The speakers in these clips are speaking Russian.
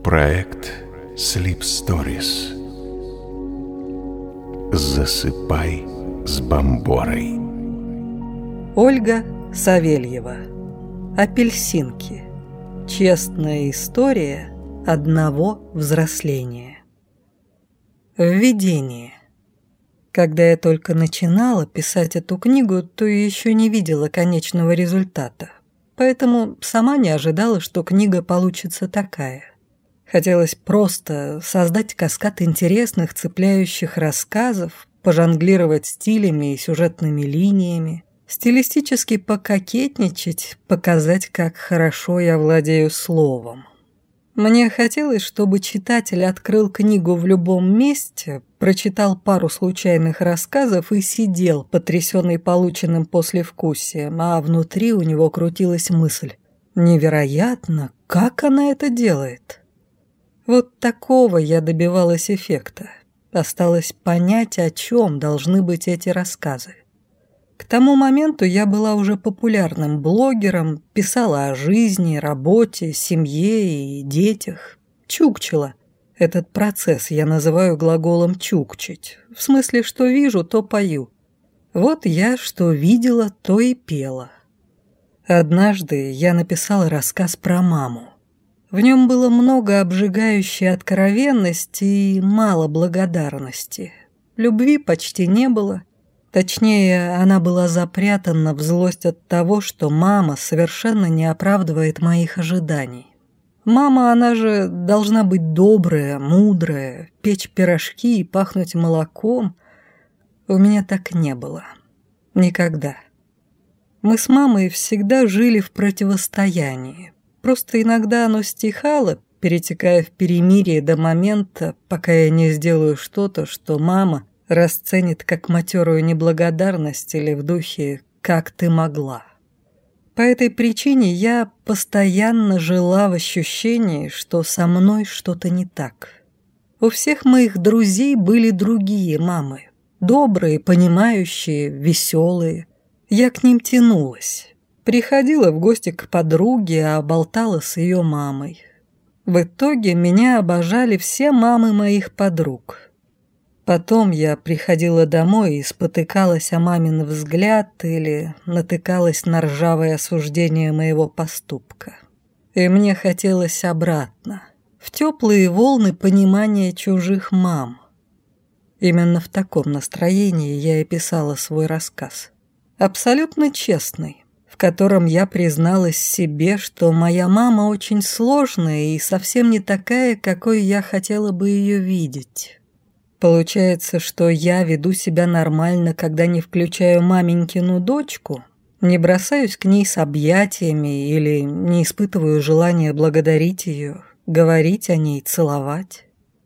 Проект Sleep Stories. Засыпай с Бомборой. Ольга Савельева. Апельсинки. Честная история одного взросления. Введение. Когда я только начинала писать эту книгу, то еще не видела конечного результата, поэтому сама не ожидала, что книга получится такая. Хотелось просто создать каскад интересных, цепляющих рассказов, пожонглировать стилями и сюжетными линиями, стилистически пококетничать, показать, как хорошо я владею словом. Мне хотелось, чтобы читатель открыл книгу в любом месте, прочитал пару случайных рассказов и сидел, потрясенный полученным послевкусием, а внутри у него крутилась мысль: невероятно, как она это делает? Вот такого я добивалась эффекта. Осталось понять, о чем должны быть эти рассказы. К тому моменту я была уже популярным блогером, писала о жизни, работе, семье и детях. Чукчила. Этот процесс я называю глаголом «чукчить». В смысле, что вижу, то пою. Вот я что видела, то и пела. Однажды я написала рассказ про маму. В нем было много обжигающей откровенности и мало благодарности. Любви почти не было. Точнее, она была запрятана в злость от того, что мама совершенно не оправдывает моих ожиданий. Мама, она же должна быть добрая, мудрая, печь пирожки и пахнуть молоком. У меня так не было. Никогда. Мы с мамой всегда жили в противостоянии. Просто иногда оно стихало, перетекая в перемирие до момента, пока я не сделаю что-то, что мама расценит как матерую неблагодарность или в духе «как ты могла». По этой причине я постоянно жила в ощущении, что со мной что-то не так. У всех моих друзей были другие мамы. Добрые, понимающие, веселые. Я к ним тянулась. Приходила в гости к подруге, а болтала с ее мамой. В итоге меня обожали все мамы моих подруг. Потом я приходила домой и спотыкалась о мамин взгляд или натыкалась на ржавое осуждение моего поступка. И мне хотелось обратно, в теплые волны понимания чужих мам. Именно в таком настроении я и писала свой рассказ. Абсолютно честный, в котором я призналась себе, что моя мама очень сложная и совсем не такая, какой я хотела бы ее видеть. Получается, что я веду себя нормально, когда не включаю маменькину дочку, не бросаюсь к ней с объятиями или не испытываю желания благодарить ее, говорить о ней, целовать.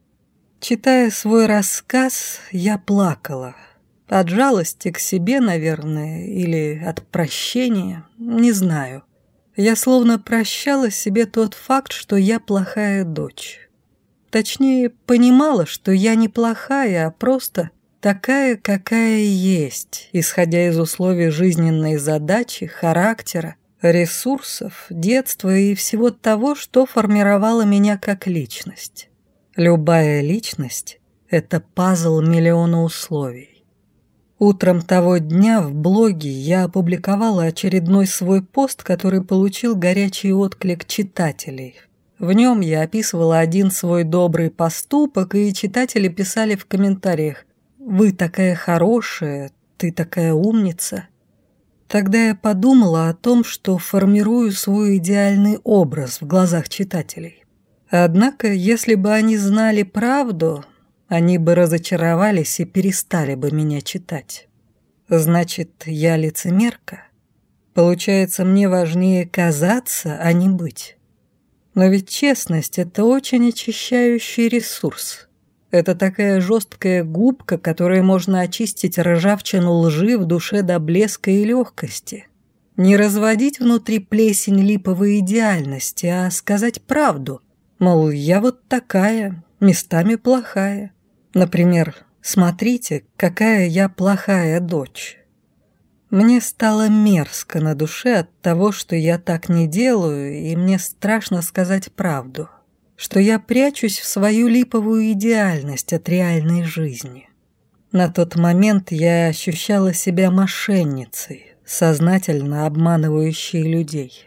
Читая свой рассказ, я плакала. От жалости к себе, наверное, или от прощения, не знаю. Я словно прощала себе тот факт, что я плохая дочь. Точнее, понимала, что я не плохая, а просто такая, какая есть, исходя из условий жизненной задачи, характера, ресурсов, детства и всего того, что формировало меня как личность. Любая личность – это пазл миллиона условий. Утром того дня в блоге я опубликовала очередной свой пост, который получил горячий отклик читателей. В нем я описывала один свой добрый поступок, и читатели писали в комментариях: «Вы такая хорошая, ты такая умница». Тогда я подумала о том, что формирую свой идеальный образ в глазах читателей. Однако, если бы они знали правду, они бы разочаровались и перестали бы меня читать. Значит, я лицемерка? Получается, мне важнее казаться, а не быть. Но ведь честность – это очень очищающий ресурс. Это такая жесткая губка, которой можно очистить ржавчину лжи в душе до блеска и легкости. Не разводить внутри плесень липовой идеальности, а сказать правду. Мол, я вот такая, местами плохая. Например, смотрите, какая я плохая дочь. Мне стало мерзко на душе от того, что я так не делаю, и мне страшно сказать правду. что я прячусь в свою липовую идеальность от реальной жизни. На тот момент я ощущала себя мошенницей, сознательно обманывающей людей.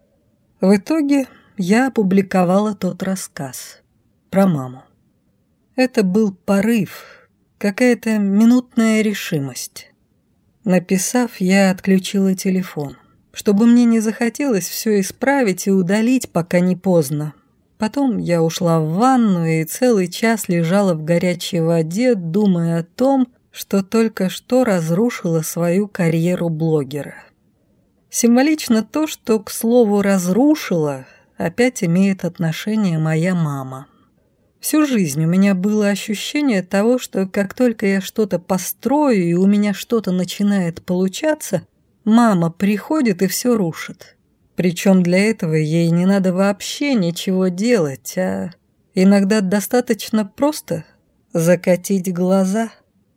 В итоге я опубликовала тот рассказ про маму. Это был порыв, какая-то минутная решимость. Написав, я отключила телефон, чтобы мне не захотелось все исправить и удалить, пока не поздно. Потом я ушла в ванну и целый час лежала в горячей воде, думая о том, что только что разрушила свою карьеру блогера. Символично то, что, к слову, разрушила, опять имеет отношение моя мама. Всю жизнь у меня было ощущение того, что как только я что-то построю и у меня что-то начинает получаться, мама приходит и все рушит. Причем для этого ей не надо вообще ничего делать, а иногда достаточно просто закатить глаза.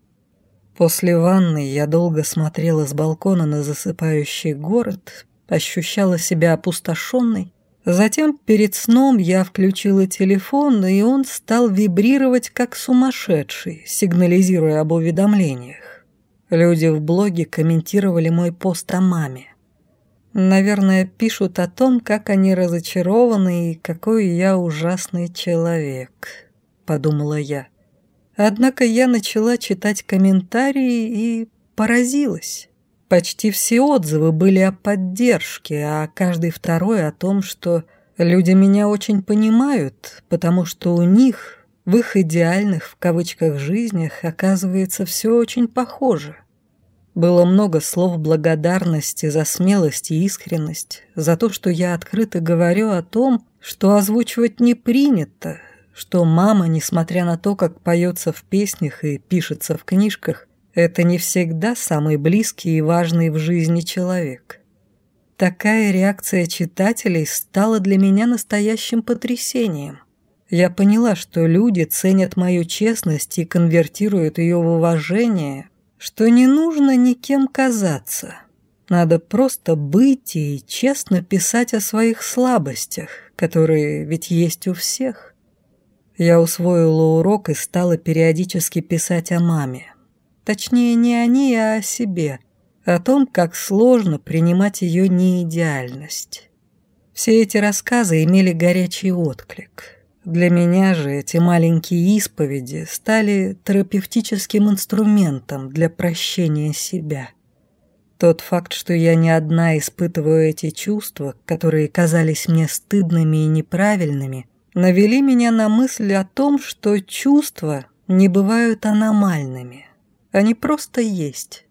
После ванны я долго смотрела с балкона на засыпающий город, ощущала себя опустошенной. Затем перед сном я включила телефон, и он стал вибрировать как сумасшедший, сигнализируя об уведомлениях. Люди в блоге комментировали мой пост о маме. Наверное, пишут о том, как они разочарованы и какой я ужасный человек, подумала я. Однако я начала читать комментарии и поразилась. Почти все отзывы были о поддержке, а каждый второй о том, что люди меня очень понимают, потому что у них, в их идеальных, в кавычках, жизнях, оказывается, все очень похоже. Было много слов благодарности за смелость и искренность, за то, что я открыто говорю о том, что озвучивать не принято, что мама, несмотря на то, как поется в песнях и пишется в книжках, это не всегда самый близкий и важный в жизни человек. Такая реакция читателей стала для меня настоящим потрясением. Я поняла, что люди ценят мою честность и конвертируют ее в уважение, что не нужно никем казаться. Надо просто быть и честно писать о своих слабостях, которые ведь есть у всех. Я усвоила урок и стала периодически писать о маме. Точнее, не о ней, а о себе, о том, как сложно принимать ее неидеальность. Все эти рассказы имели горячий отклик. Для меня же эти маленькие исповеди стали терапевтическим инструментом для прощения себя. Тот факт, что я не одна испытываю эти чувства, которые казались мне стыдными и неправильными, навели меня на мысль о том, что чувства не бывают аномальными. Они просто есть.